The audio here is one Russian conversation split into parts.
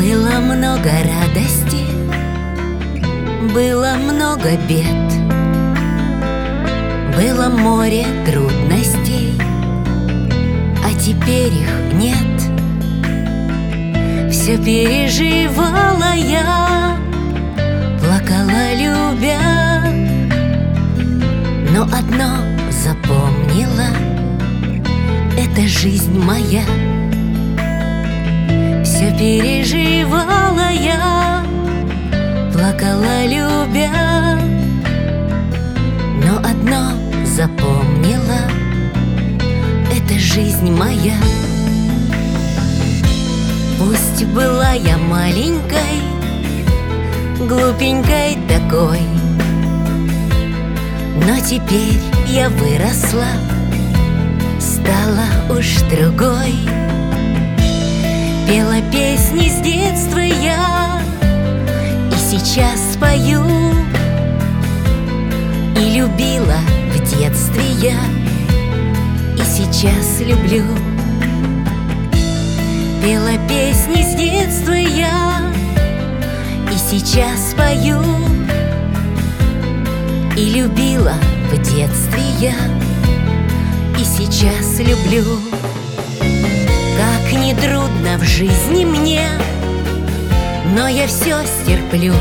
Было много радости, было много бед, было море трудностей, а теперь их нет. Все переживала я, плакала любя, но одно запомнила — это жизнь моя. Все переживала я, плакала любя, но одно запомнила — это жизнь моя. Пусть была я маленькой, глупенькой такой, но теперь я выросла, стала уж другой. Пела песни с детства я, и сейчас пою. И любила в детстве я, и сейчас люблю. Пела песни с детства я, и сейчас пою. И любила в детстве я, и сейчас люблю. Как ни трудно в жизни мне, но я все стерплю.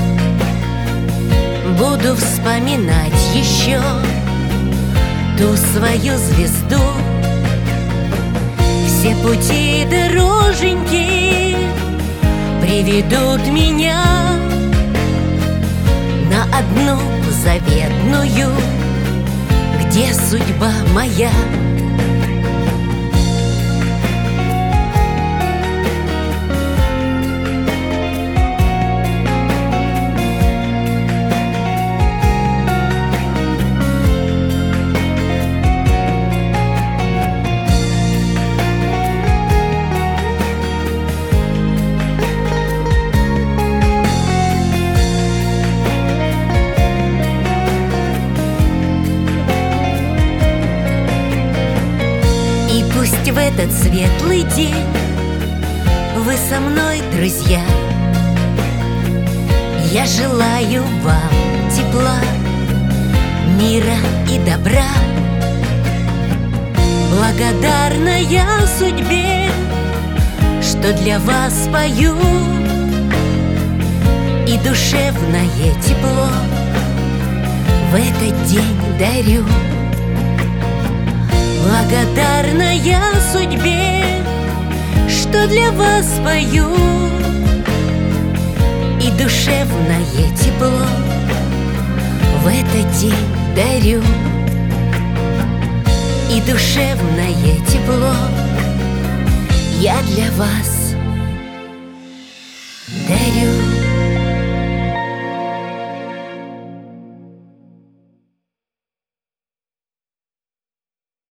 Буду вспоминать еще ту свою звезду. Все пути и дороженьки приведут меня на одну заветную, где судьба моя. Пусть в этот светлый день вы со мной, друзья, я желаю вам тепла, мира и добра. Благодарна я судьбе, что для вас пою, и душевное тепло в этот день дарю. Благодарна я судьбе, что для вас пою, и душевное тепло в этот день дарю. И душевное тепло я для вас